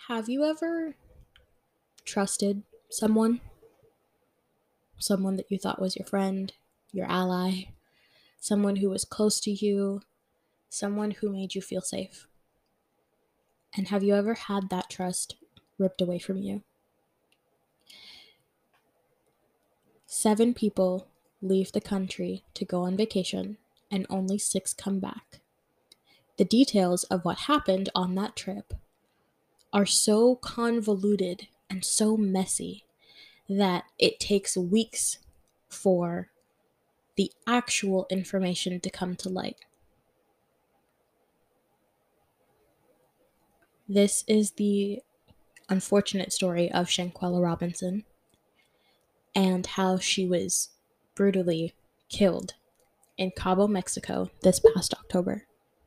Have you ever trusted someone? Someone that you thought was your friend, your ally, someone who was close to you, someone who made you feel safe? And have you ever had that trust ripped away from you? 7 people leave the country to go on vacation, and only 6 come back. The details of what happened on that trip are so convoluted and so messy that it takes weeks for the actual information to come to light. This is the unfortunate story of Shanquella Robinson and how she was brutally killed in Cabo, Mexico this past October.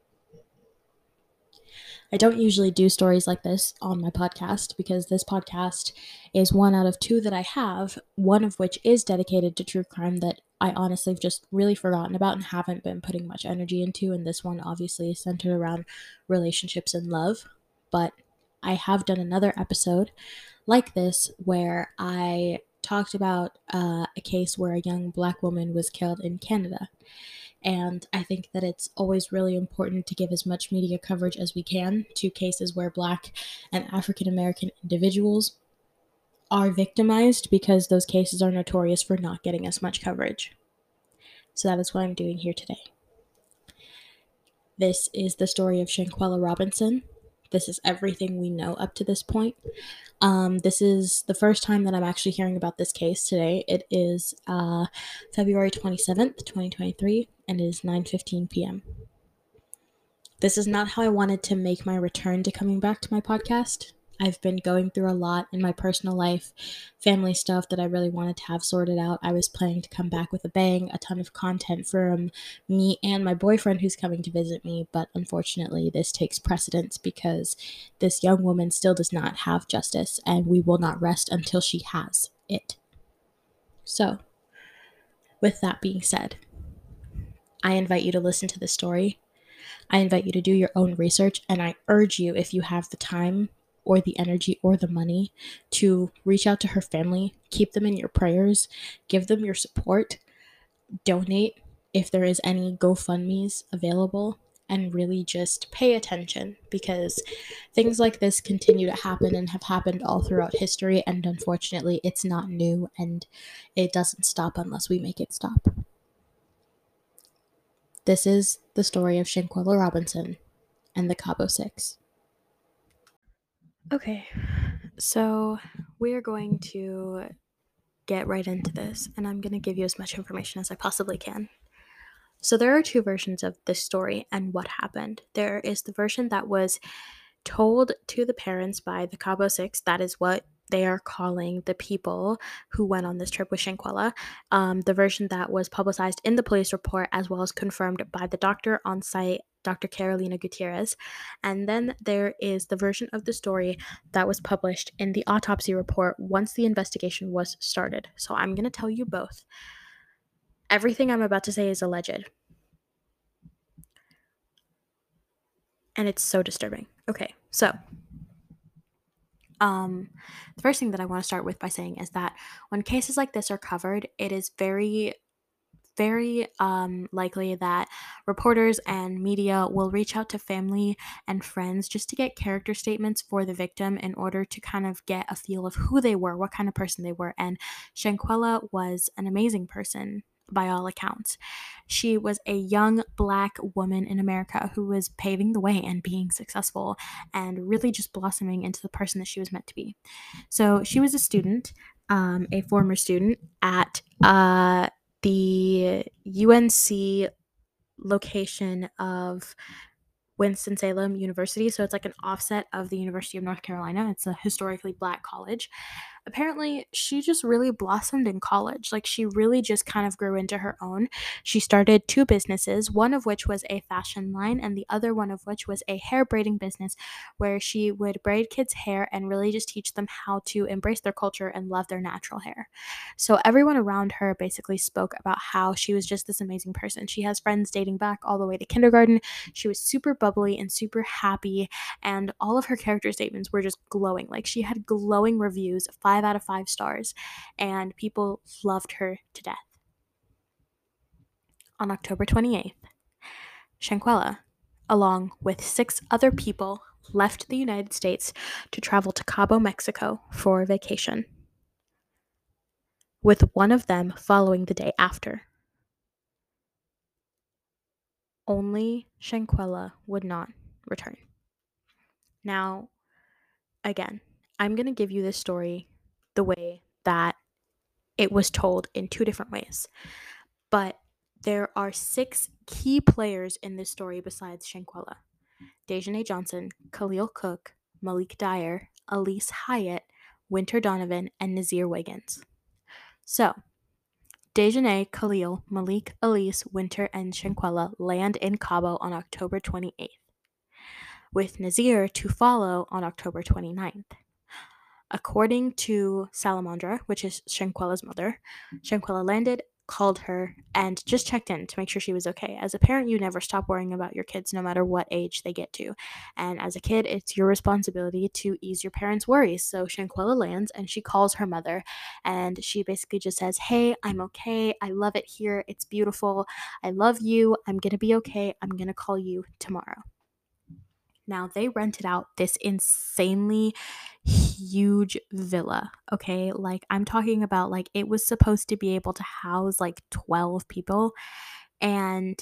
I don't usually do stories like this on my podcast because this podcast is one out of 2 that I have, one of which is dedicated to true crime that I honestly have just really forgotten about and haven't been putting much energy into, and this one obviously is centered around relationships and love. But I have done another episode like this where I talked about a case where a young Black woman was killed in Canada. And I think that it's always really important to give as much media coverage as we can to cases where Black and African American individuals are victimized, because those cases are notorious for not getting as much coverage. So that is what I'm doing here today. This is the story of Shanquella Robinson. This is everything we know up to this point. This is the first time that I'm actually hearing about this case today. It is February 27th, 2023, and it is 9:15 p.m. This is not how I wanted to make my return to coming back to my podcast. I've been going through a lot in my personal life, family stuff that I really wanted to have sorted out. I was planning to come back with a bang, a ton of content from me and my boyfriend who's coming to visit me, but unfortunately this takes precedence because this young woman still does not have justice, and we will not rest until she has it. So, with that being said, I invite you to listen to this story. I invite you to do your own research, and I urge you, if you have the time or the energy or the money, to reach out to her family, keep them in your prayers, give them your support, donate if there is any GoFundMes available, and really just pay attention, because things like this continue to happen and have happened all throughout history, and unfortunately it's not new, and it doesn't stop unless we make it stop. This is the story of Shanquella Robinson and the Cabo Six. Okay, so we are going to get right into this, and I'm going to give you as much information as I possibly can. So there are 2 versions of this story and what happened. There is the version that was told to the parents by the Cabo Six. That is what they are calling the people who went on this trip with Shanquella. The version that was publicized in the police report, as well as confirmed by the doctor on site, Dr. Carolina Gutierrez. And then there is the version of the story that was published in the autopsy report once the investigation was started. So I'm going to tell you both. Everything I'm about to say is alleged. And it's so disturbing. Okay, so the first thing that I want to start with by saying is that when cases like this are covered, it is very likely that reporters and media will reach out to family and friends just to get character statements for the victim in order to kind of get a feel of who they were, what kind of person they were. And Shanquella was an amazing person by all accounts. She was a young Black woman in America who was paving the way and being successful and really just blossoming into the person that she was meant to be. So she was a student, a former student at the UNC location of Winston-Salem University. So it's like an offset of the University of North Carolina. It's a historically Black college. Apparently, she just really blossomed in college. Like, she really just kind of grew into her own. She started two businesses, one of which was a fashion line, and the other one of which was a hair braiding business where she would braid kids' hair and really just teach them how to embrace their culture and love their natural hair. So, everyone around her basically spoke about how she was just this amazing person. She has friends dating back all the way to kindergarten. She was super bubbly and super happy, and all of her character statements were just glowing. Like, she had glowing reviews, 5 out of 5 stars, and people loved her to death. On October 28th, Shanquella, along with 6 other people, left the United States to travel to Cabo, Mexico for a vacation, with one of them following the day after. Only Shanquella would not return. Now, again, I'm going to give you this story the way that it was told in 2 different ways. But there are 6 key players in this story besides Shanquella: Dejanay Johnson, Khalil Cook, Malik Dyer, Elise Hyatt, Winter Donovan, and Nazir Wiggins. So, Dejanay, Khalil, Malik, Elise, Winter, and Shanquella land in Cabo on October 28th, with Nazir to follow on October 29th. According to Salamandra, which is Shanquella's mother, Shanquella landed, called her, and just checked in to make sure she was okay. As a parent, you never stop worrying about your kids no matter what age they get to. And as a kid, it's your responsibility to ease your parents' worries. So Shanquella lands and she calls her mother, and she basically just says, "Hey, I'm okay. I love it here. It's beautiful. I love you. I'm going to be okay. I'm going to call you tomorrow." Now, they rented out this insanely huge villa, okay? Like, I'm talking about, like, it was supposed to be able to house like 12 people, and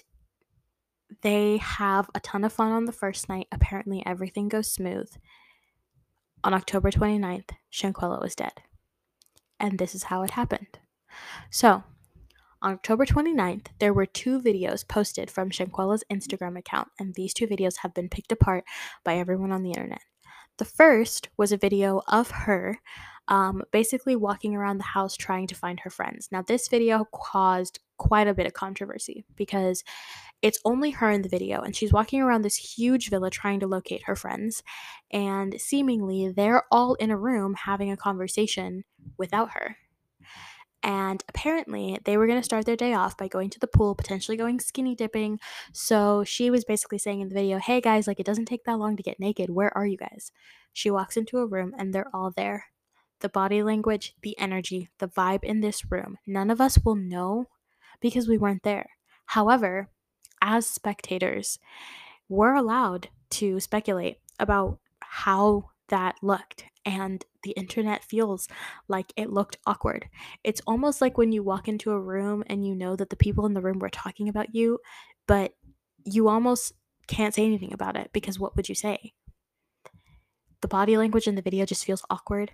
they have a ton of fun on the first night. Apparently, everything goes smooth. On October 29th, Shanquella was dead. And this is how it happened. So, on October 29th, there were 2 videos posted from Shanquella's Instagram account, and these 2 videos have been picked apart by everyone on the internet. The first was a video of her basically walking around the house trying to find her friends. Now, this video caused quite a bit of controversy because it's only her in the video, and she's walking around this huge villa trying to locate her friends, and seemingly they're all in a room having a conversation without her. And apparently, they were going to start their day off by going to the pool, potentially going skinny dipping. So she was basically saying in the video, "Hey guys, like, it doesn't take that long to get naked. Where are you guys?" She walks into a room and they're all there. The body language, the energy, the vibe in this room, none of us will know because we weren't there. However, as spectators, we're allowed to speculate about how that looked, and the internet feels like it looked awkward. It's almost like when you walk into a room and you know that the people in the room were talking about you, but you almost can't say anything about it because what would you say? The body language in the video just feels awkward.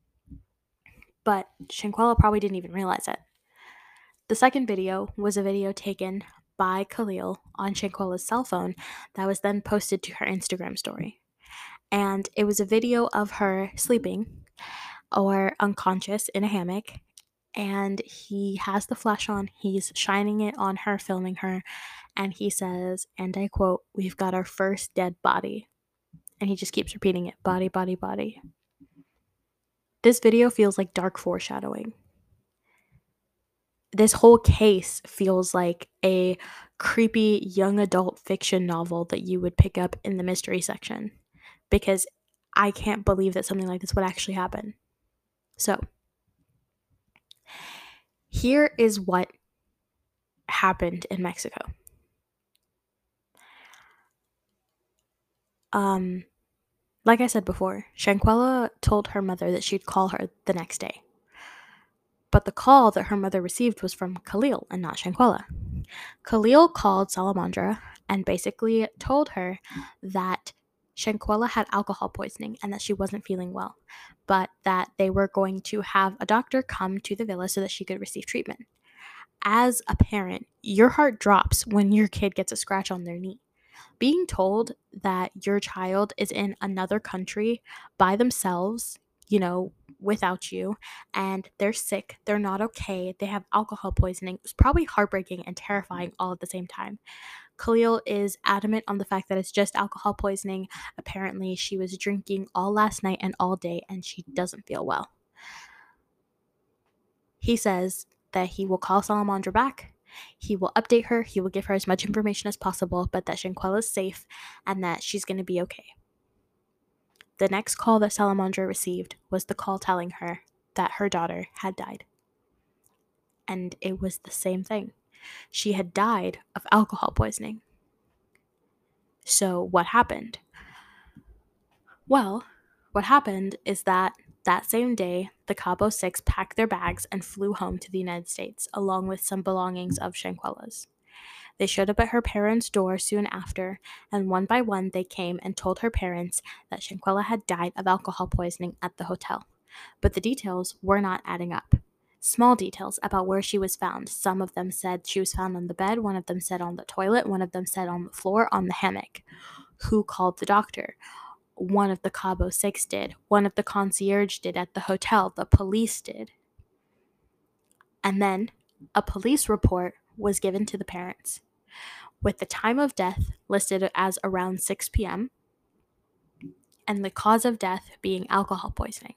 But Shanquella probably didn't even realize it. The second video was a video taken by Khalil on Shanquella's cell phone that was then posted to her Instagram story. And it was a video of her sleeping or unconscious in a hammock, and he has the flash on, he's shining it on her, filming her, and he says, and I quote, "We've got our first dead body." And he just keeps repeating it, "Body, body, body." This video feels like dark foreshadowing. This whole case feels like a creepy young adult fiction novel that you would pick up in the mystery section, because I can't believe that something like this would actually happen. So, here is what happened in Mexico. Like I said before, Shanquella told her mother that she'd call her the next day. But the call that her mother received was from Khalil and not Shanquella. Khalil called Salamandra and basically told her that Shanquella had alcohol poisoning and that she wasn't feeling well, but that they were going to have a doctor come to the villa so that she could receive treatment. As a parent, your heart drops when your kid gets a scratch on their knee. Being told that your child is in another country by themselves without you, and they're sick, they're not okay, they have alcohol poisoning. It was probably heartbreaking and terrifying all at the same time. Khalil is adamant on the fact that it's just alcohol poisoning. Apparently, she was drinking all last night and all day, and she doesn't feel well. He says that he will call Salamandra back. He will update her. He will give her as much information as possible, but that Shanquella is safe and that she's going to be okay. The next call that Salamandra received was the call telling her that her daughter had died. And it was the same thing. She had died of alcohol poisoning. So what happened? Well, what happened is that same day, the Cabo Six packed their bags and flew home to the United States, along with some belongings of Shanquella's. They showed up at her parents' door soon after, and one by one they came and told her parents that Shanquella had died of alcohol poisoning at the hotel. But the details were not adding up. Small details about where she was found. Some of them said she was found on the bed, one of them said on the toilet, one of them said on the floor, on the hammock. Who called the doctor? One of the Cabo Six did. One of the concierge did at the hotel. The police did. And then a police report was given to the parents, with the time of death listed as around 6 p.m. and the cause of death being alcohol poisoning.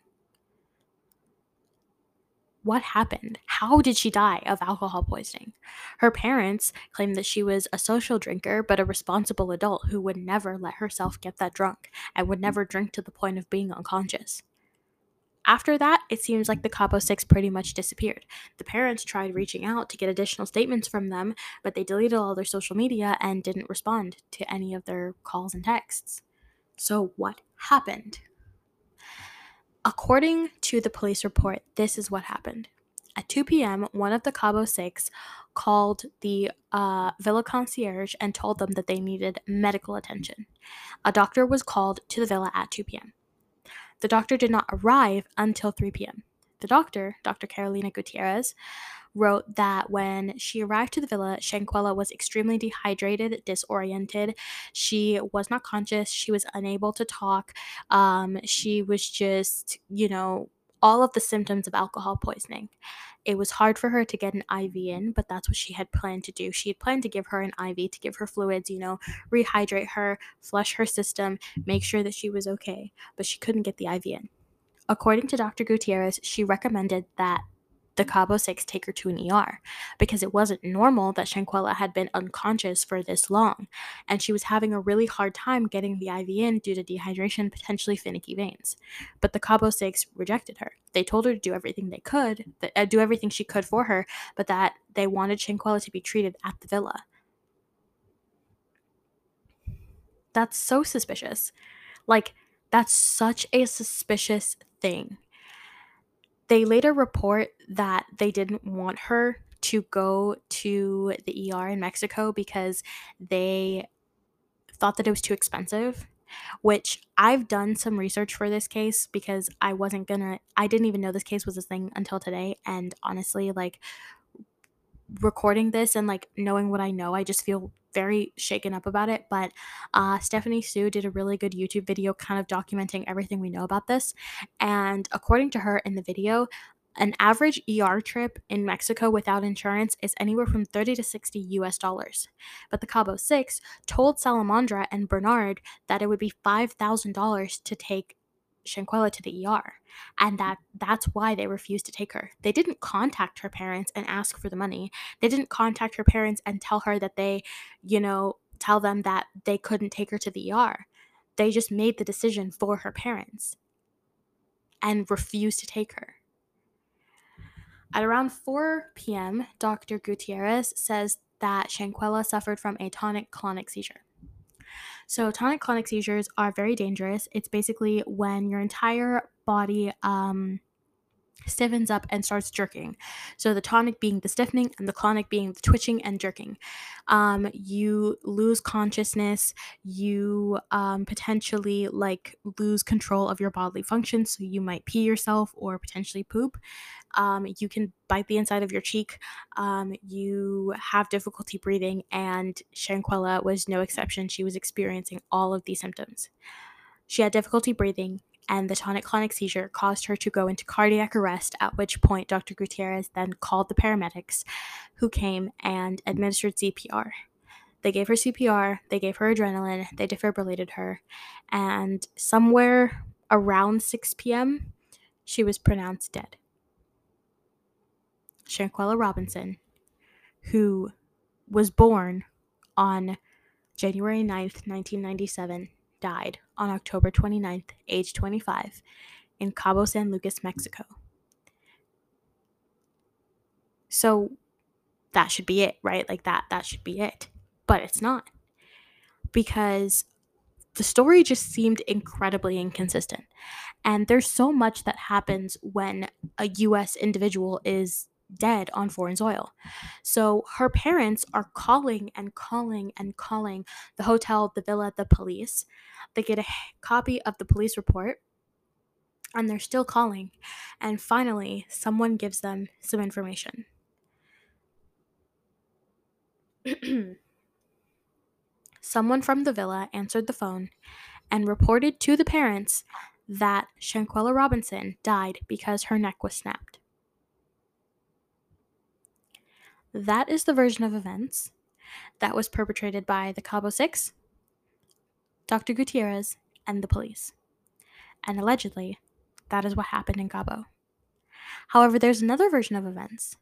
What happened? How did she die of alcohol poisoning? Her parents claimed that she was a social drinker, but a responsible adult who would never let herself get that drunk and would never drink to the point of being unconscious. After that, it seems like the Cabo Six pretty much disappeared. The parents tried reaching out to get additional statements from them, but they deleted all their social media and didn't respond to any of their calls and texts. So what happened? According to the police report, this is what happened. At 2 p.m., one of the Cabo Six called the villa concierge and told them that they needed medical attention. A doctor was called to the villa at 2 p.m. The doctor did not arrive until 3 p.m. The doctor, Dr. Carolina Gutierrez, wrote that when she arrived to the villa, Shanquella was extremely dehydrated, disoriented. She was not conscious. She was unable to talk. She was just, all of the symptoms of alcohol poisoning. It was hard for her to get an IV in, but that's what she had planned to do. She had planned to give her an IV, to give her fluids, rehydrate her, flush her system, make sure that she was okay, but she couldn't get the IV in. According to Dr. Gutierrez, she recommended that the Cabo Six take her to an ER because it wasn't normal that Shanquella had been unconscious for this long, and she was having a really hard time getting the IV in due to dehydration, potentially finicky veins. But the Cabo Six rejected her. They told her to do everything they could, do everything she could for her, but that they wanted Shanquella to be treated at the villa. That's so suspicious. That's such a suspicious thing. They later report that they didn't want her to go to the ER in Mexico because they thought that it was too expensive, which I've done some research for this case because I didn't even know this case was a thing until today. And honestly, recording this and knowing what I know, I just feel very shaken up about it. But Stephanie Sue did a really good YouTube video kind of documenting everything we know about this. And according to her in the video, an average ER trip in Mexico without insurance is anywhere from 30 to 60 US dollars. But the Cabo Six told Salamandra and Bernard that it would be $5,000 to take Shanquella to the ER, and that's why they refused to take her. They didn't contact her parents and ask for the money. They didn't contact her parents and tell her that tell them that they couldn't take her to the ER. They just made the decision for her parents and refused to take her. At around 4 p.m., Dr. Gutierrez says that Shanquella suffered from a tonic-clonic seizure. So tonic-clonic seizures are very dangerous. It's basically when your entire body stiffens up and starts jerking. So the tonic being the stiffening and the clonic being the twitching and jerking. You lose consciousness. You potentially lose control of your bodily functions. So you might pee yourself or potentially poop. You can bite the inside of your cheek. You have difficulty breathing, and Shanquella was no exception. She was experiencing all of these symptoms. She had difficulty breathing, and the tonic-clonic seizure caused her to go into cardiac arrest, at which point Dr. Gutierrez then called the paramedics, who came and administered CPR. They gave her CPR, they gave her adrenaline, they defibrillated her, and somewhere around 6 p.m., she was pronounced dead. Shanquella Robinson, who was born on January 9th, 1997, died on October 29th, age 25, in Cabo San Lucas, Mexico. So that should be it, right? Like that should be it. But it's not. Because the story just seemed incredibly inconsistent. And there's so much that happens when a US individual is dead on foreign soil. So her parents are calling and calling and calling the hotel, the villa, the police. They get a copy of the police report and they're still calling. And finally, someone gives them some information. Someone from the villa answered the phone and reported to the parents that Shanquella Robinson died because her neck was snapped. That is the version of events that was perpetrated by the Cabo Six, Dr. Gutierrez, and the police. And allegedly, that is what happened in Cabo. However, there's another version of events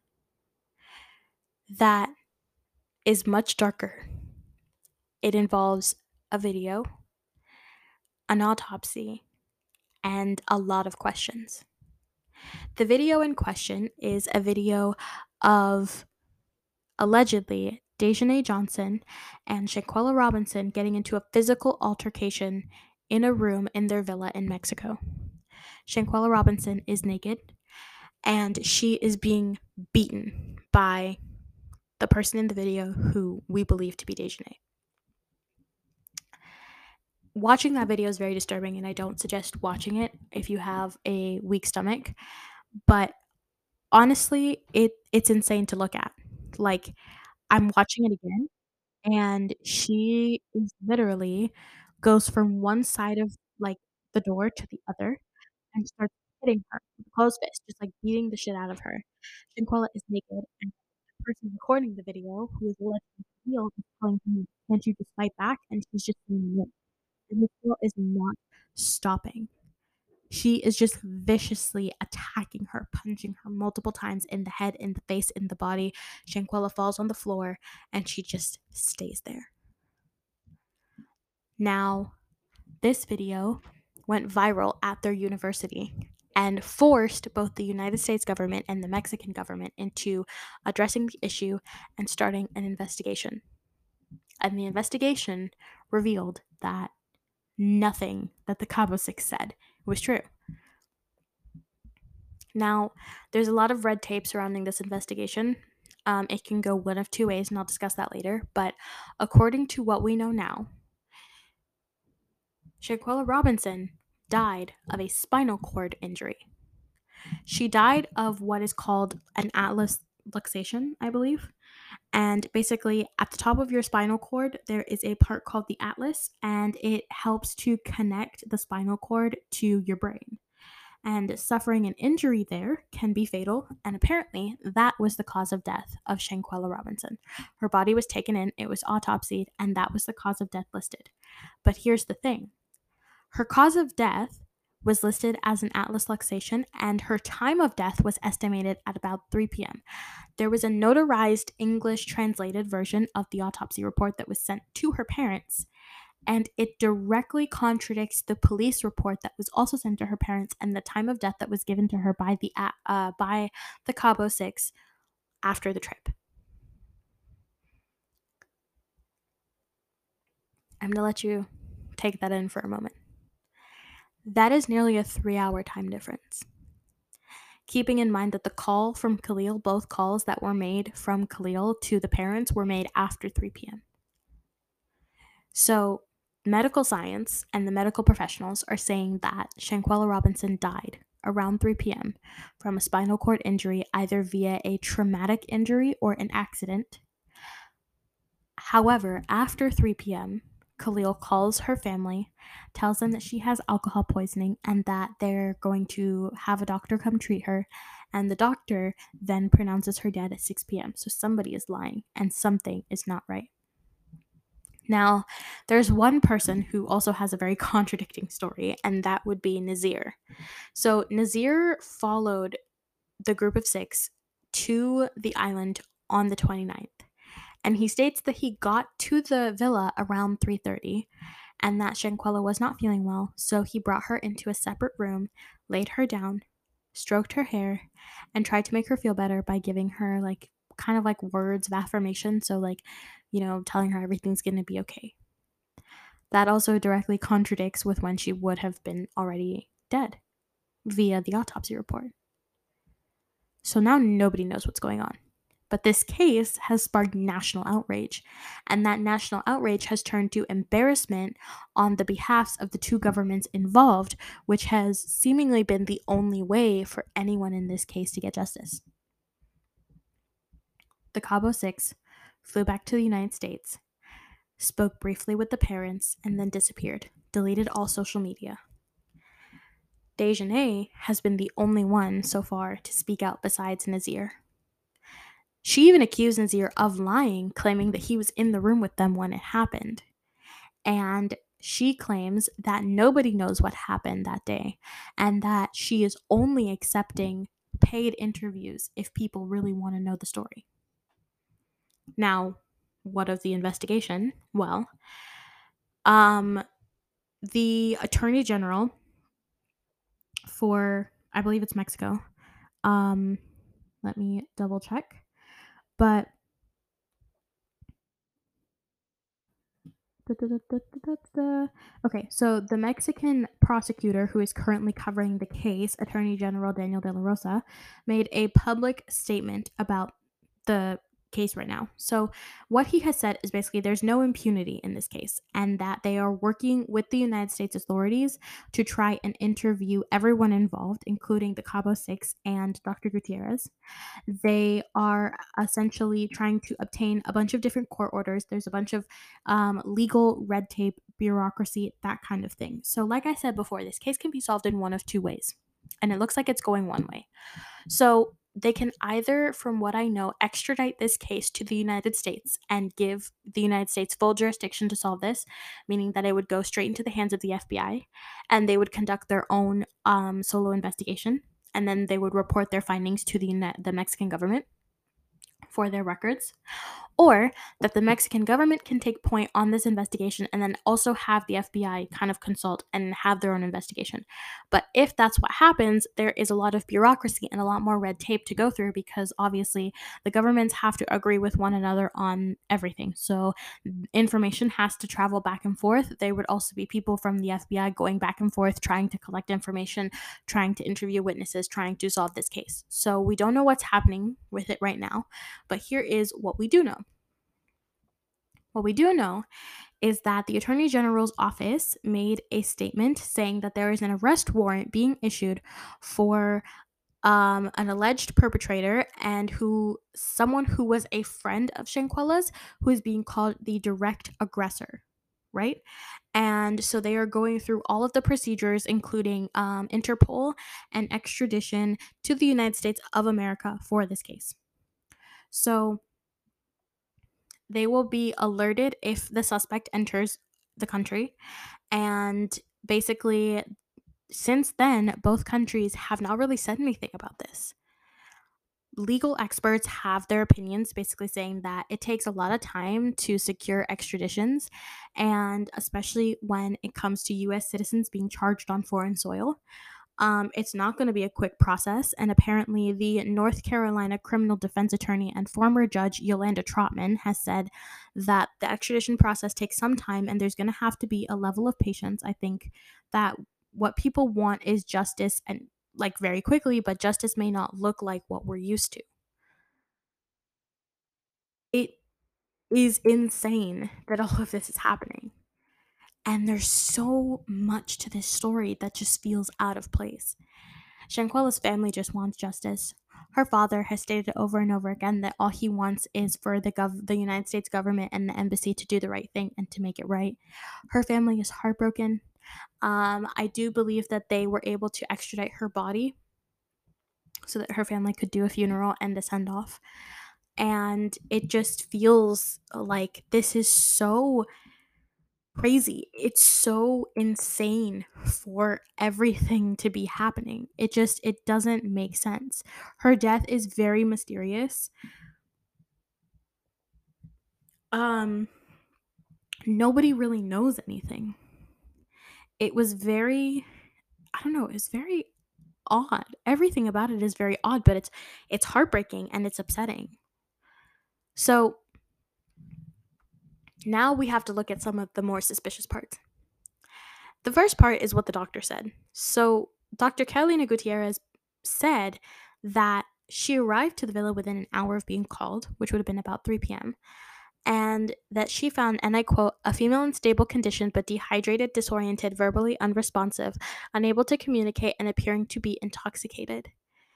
that is much darker. It involves a video, an autopsy, and a lot of questions. The video in question is a video of allegedly Dejanay Johnson and Shanquella Robinson getting into a physical altercation in a room in their villa in Mexico. Shanquella Robinson is naked and she is being beaten by the person in the video who we believe to be Dejanay. Watching that video is very disturbing, and I don't suggest watching it if you have a weak stomach, but honestly, it's insane to look at. Like, I'm watching it again, and she is literally goes from one side of, like, the door to the other and starts hitting her with a closed fist, just, like, beating the shit out of her. Shanquella is naked, and the person recording the video, who is allegedly healed, is telling him, "Can't you just fight back?" And she's just saying no. And this girl is not stopping. She is just viciously attacking her, punching her multiple times in the head, in the face, in the body. Shanquella falls on the floor, and she just stays there. Now, this video went viral at their university and forced both the United States government and the Mexican government into addressing the issue and starting an investigation. And the investigation revealed that nothing that the Cabo Six said was true. Now, there's a lot of red tape surrounding this investigation. It can go one of two ways, and I'll discuss that later. But according to what we know now, Shanquella Robinson died of a spinal cord injury. She died of what is called an atlas luxation, I believe. And basically, at the top of your spinal cord, there is a part called the atlas, and it helps to connect the spinal cord to your brain. And suffering an injury there can be fatal, and apparently that was the cause of death of Shanquella Robinson. Her body was taken in, it was autopsied, and that was the cause of death listed. But here's the thing. Her cause of death was listed as an atlas luxation, and her time of death was estimated at about 3 p.m. There was a notarized English translated version of the autopsy report that was sent to her parents, and it directly contradicts the police report that was also sent to her parents and the time of death that was given to her by the Cabo Six after the trip. I'm gonna let you take that in for a moment. That is nearly a 3-hour time difference. Keeping in mind that the call from Khalil, both calls that were made from Khalil to the parents were made after 3 p.m. So, medical science and the medical professionals are saying that Shanquella Robinson died around 3 p.m. from a spinal cord injury, either via a traumatic injury or an accident. However, after 3 p.m., Khalil calls her family, tells them that she has alcohol poisoning and that they're going to have a doctor come treat her. And the doctor then pronounces her dead at 6 p.m. So somebody is lying and something is not right. Now, there's one person who also has a very contradicting story, and that would be Nazir. So Nazir followed the group of 6 to the island on the 29th. And he states that he got to the villa around 3:30 and that Shanquella was not feeling well, so he brought her into a separate room, laid her down, stroked her hair, and tried to make her feel better by giving her like kind of like words of affirmation, so like, telling her everything's going to be okay. That also directly contradicts with when she would have been already dead via the autopsy report. So now nobody knows what's going on. But this case has sparked national outrage, and that national outrage has turned to embarrassment on the behalfs of the two governments involved, which has seemingly been the only way for anyone in this case to get justice. The Cabo Six flew back to the United States, spoke briefly with the parents, and then disappeared, deleted all social media. Dejanay has been the only one so far to speak out besides Nazir. She even accused Nazir of lying, claiming that he was in the room with them when it happened. And she claims that nobody knows what happened that day and that she is only accepting paid interviews if people really want to know the story. Now, what of the investigation? Well, the Attorney General for, I believe it's Mexico, let me double check, but okay, so the Mexican prosecutor who is currently covering the case, Attorney General Daniel de la Rosa, made a public statement about the case right now. So what he has said is basically there's no impunity in this case and that they are working with the United States authorities to try and interview everyone involved, including the Cabo Six and Dr. Gutierrez. They are essentially trying to obtain a bunch of different court orders. There's a bunch of legal red tape, bureaucracy, that kind of thing. So, like I said before, this case can be solved in one of two ways, and it looks like it's going one way. So, they can either, from what I know, extradite this case to the United States and give the United States full jurisdiction to solve this, meaning that it would go straight into the hands of the FBI and they would conduct their own solo investigation. And then they would report their findings to the Mexican government for their records, or that the Mexican government can take point on this investigation and then also have the FBI kind of consult and have their own investigation. But if that's what happens, there is a lot of bureaucracy and a lot more red tape to go through because obviously the governments have to agree with one another on everything. So information has to travel back and forth. There would also be people from the FBI going back and forth trying to collect information, trying to interview witnesses, trying to solve this case. So we don't know what's happening with it right now, but here is what we do know. What we do know is that the Attorney General's office made a statement saying that there is an arrest warrant being issued for an alleged perpetrator and someone who was a friend of Shanquella's who is being called the direct aggressor, right? And so they are going through all of the procedures, including Interpol and extradition to the United States of America for this case. So they will be alerted if the suspect enters the country. And basically, since then, both countries have not really said anything about this. Legal experts have their opinions, basically saying that it takes a lot of time to secure extraditions, and especially when it comes to U.S. citizens being charged on foreign soil. It's not going to be a quick process, and apparently the North Carolina criminal defense attorney and former judge Yolanda Trotman has said that the extradition process takes some time and there's going to have to be a level of patience. I think that what people want is justice, and like very quickly, but justice may not look like what we're used to. It is insane that all of this is happening. And there's so much to this story that just feels out of place. Shanquella's family just wants justice. Her father has stated over and over again that all he wants is for the United States government and the embassy to do the right thing and to make it right. Her family is heartbroken. I do believe that they were able to extradite her body so that her family could do a funeral and a send off. And it just feels like this is so crazy. It's so insane for everything to be happening. It doesn't make sense. Her death is very mysterious. Um Nobody really knows anything. It was very, I don't know, it's very odd. Everything about it is very odd, but it's heartbreaking and it's upsetting. So, now we have to look at some of the more suspicious parts. The first part is what the doctor said. So, Dr. Carolina Gutierrez said that she arrived to the villa within an hour of being called, which would have been about 3 p.m., and that she found, and I quote, a female in stable condition but dehydrated, disoriented, verbally unresponsive, unable to communicate, and appearing to be intoxicated.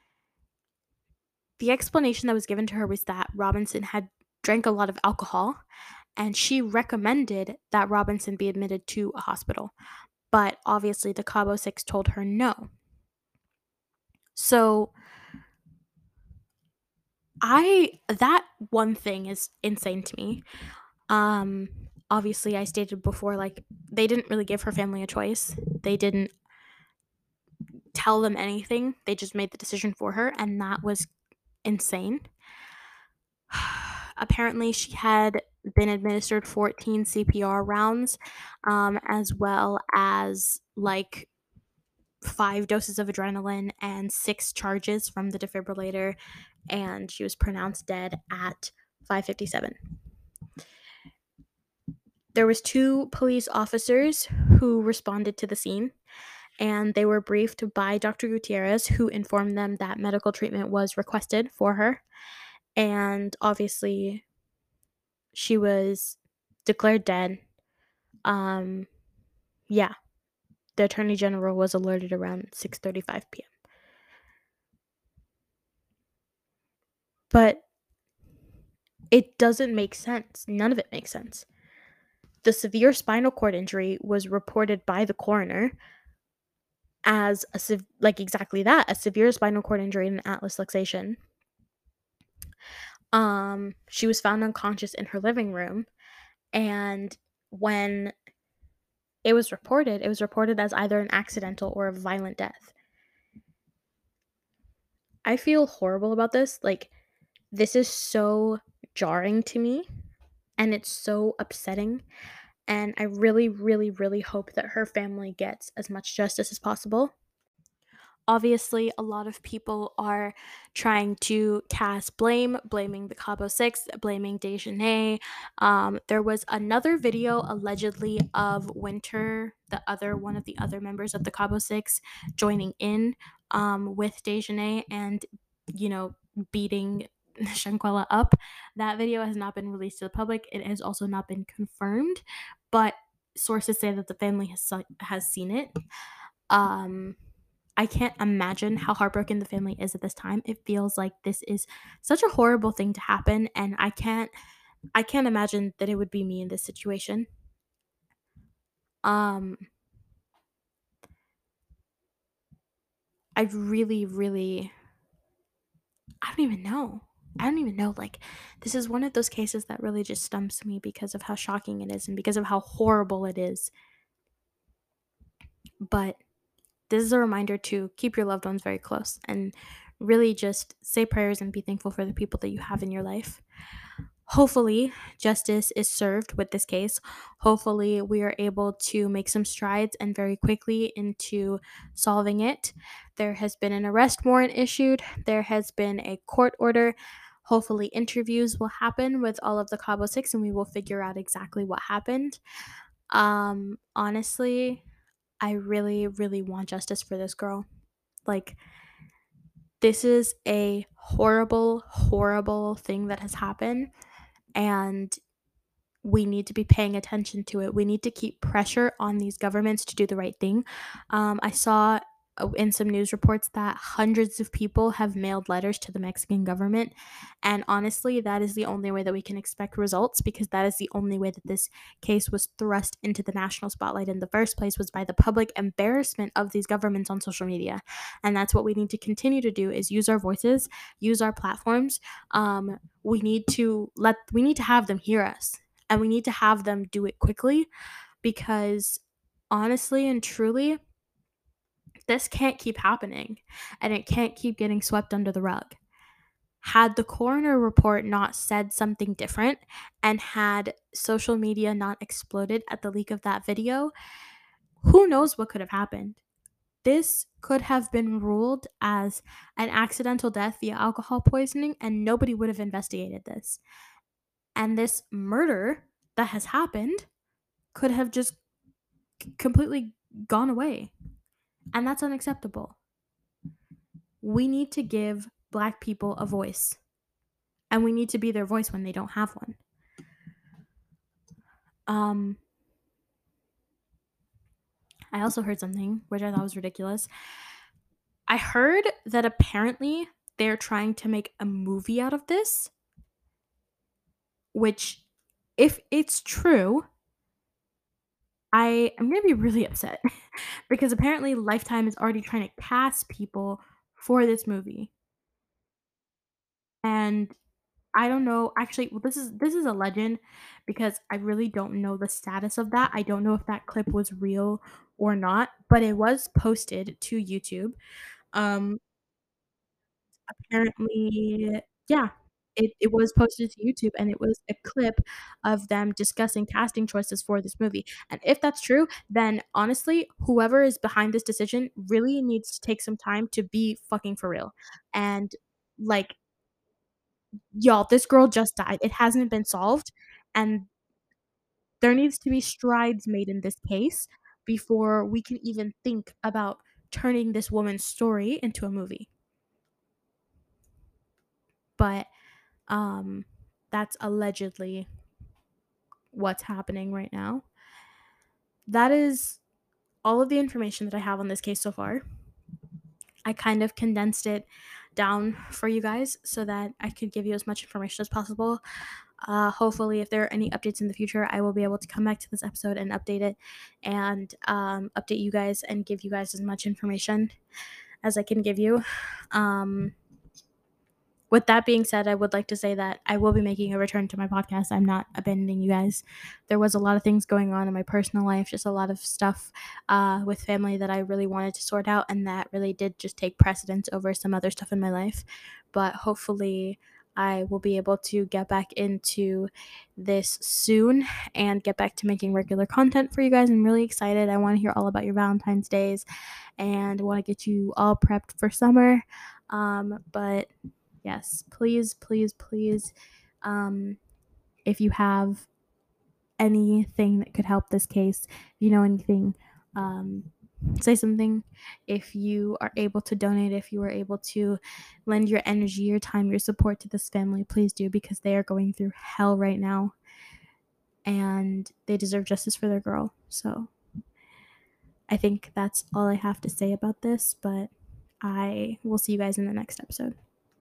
The explanation that was given to her was that Robinson had drank a lot of alcohol, and she recommended that Robinson be admitted to a hospital. But obviously, the Cabo Six told her no. So, that one thing is insane to me. Obviously, I stated before, like, they didn't really give her family a choice. They didn't tell them anything. They just made the decision for her, and that was insane. Apparently, she had been administered 14 CPR rounds, as well as like 5 doses of adrenaline and 6 charges from the defibrillator, and she was pronounced dead at 5:57. There was 2 police officers who responded to the scene, and they were briefed by Dr. Gutierrez, who informed them that medical treatment was requested for her. And obviously, she was declared dead. Yeah, the Attorney General was alerted around 6:35 p.m. But it doesn't make sense. None of it makes sense. The severe spinal cord injury was reported by the coroner as exactly that, a severe spinal cord injury and an atlas luxation. She was found unconscious in her living room, and when it was reported as either an accidental or a violent death. I feel horrible about this. Like, this is so jarring to me, and it's so upsetting. And I really, really, really hope that her family gets as much justice as possible. Obviously, a lot of people are trying to cast blame, blaming the Cabo Six, blaming Dejanay. There was another video allegedly of Winter, one of the other members of the Cabo Six, joining in with Dejanay and, beating Shanquella up. That video has not been released to the public. It has also not been confirmed, but sources say that the family has seen it. I can't imagine how heartbroken the family is at this time. It feels like this is such a horrible thing to happen, and I can't imagine that it would be me in this situation. Um I really, really, I don't even know. I don't even know. Like, this is one of those cases that really just stumps me because of how shocking it is and because of how horrible it is. But this is a reminder to keep your loved ones very close and really just say prayers and be thankful for the people that you have in your life. Hopefully, justice is served with this case. Hopefully, we are able to make some strides and very quickly into solving it. There has been an arrest warrant issued, there has been a court order. Hopefully, interviews will happen with all of the Cabo Six and we will figure out exactly what happened. Honestly, I really, really want justice for this girl. Like, this is a horrible, horrible thing that has happened, and we need to be paying attention to it. We need to keep pressure on these governments to do the right thing. I saw in some news reports that hundreds of people have mailed letters to the Mexican government. And honestly, that is the only way that we can expect results, because that is the only way that this case was thrust into the national spotlight in the first place, was by the public embarrassment of these governments on social media. And that's what we need to continue to do, is use our voices, use our platforms. We need to have them hear us, and we need to have them do it quickly, because honestly and truly, this can't keep happening, and it can't keep getting swept under the rug. Had the coroner report not said something different, and had social media not exploded at the leak of that video, who knows what could have happened? This could have been ruled as an accidental death via alcohol poisoning, and nobody would have investigated this. And this murder that has happened could have just completely gone away. And that's unacceptable. We need to give Black people a voice, and we need to be their voice when they don't have one. I also heard something which I thought was ridiculous. I heard that apparently they're trying to make a movie out of this, which, if it's true, I am going to be really upset because apparently Lifetime is already trying to cast people for this movie. And I don't know, actually, well, this is a legend, because I really don't know the status of that. I don't know if that clip was real or not, but it was posted to YouTube. Um, Apparently, yeah, it was posted to YouTube, and it was a clip of them discussing casting choices for this movie. And if that's true, then honestly, whoever is behind this decision really needs to take some time to be fucking for real. And, like, y'all, this girl just died. It hasn't been solved, and there needs to be strides made in this case before we can even think about turning this woman's story into a movie. But that's allegedly what's happening right now. That is all of the information that I have on this case so far. I kind of condensed it down for you guys so that I could give you as much information as possible. Hopefully, if there are any updates in the future, I will be able to come back to this episode and update it, and update you guys and give you guys as much information as I can give you. With that being said, I would like to say that I will be making a return to my podcast. I'm not abandoning you guys. There was a lot of things going on in my personal life, just a lot of stuff with family that I really wanted to sort out, and that really did just take precedence over some other stuff in my life. But hopefully, I will be able to get back into this soon and get back to making regular content for you guys. I'm really excited. I want to hear all about your Valentine's days, and I want to get you all prepped for summer. But yes, please, please, please, if you have anything that could help this case, if you know anything, say something. If you are able to donate, if you are able to lend your energy, your time, your support to this family, please do, because they are going through hell right now, and they deserve justice for their girl. So I think that's all I have to say about this, but I will see you guys in the next episode.